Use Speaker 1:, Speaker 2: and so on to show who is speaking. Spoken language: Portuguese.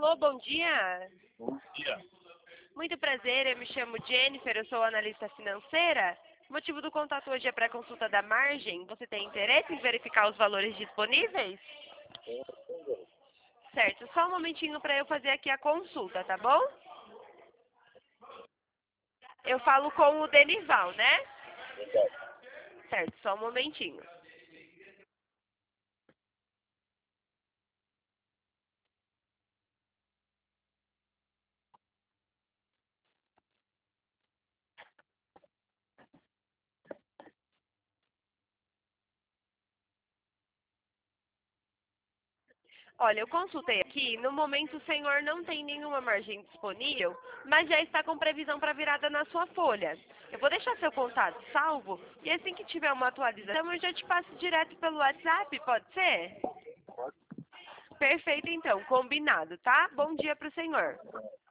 Speaker 1: Alô, bom dia.
Speaker 2: Bom dia.
Speaker 1: Muito prazer, eu me chamo Jennifer, eu sou analista financeira. O motivo do contato hoje é para a consulta da margem. Você tem interesse em verificar os valores disponíveis? Certo, só um momentinho para eu fazer aqui a consulta, tá bom? Eu falo com o Denival, né? Certo, só um momentinho. Olha, eu consultei aqui, no momento o senhor não tem nenhuma margem disponível, mas já está com previsão para virada na sua folha. Eu vou deixar seu contato salvo e assim que tiver uma atualização eu já te passo direto pelo WhatsApp, pode ser? Perfeito então, combinado, tá? Bom dia para o senhor.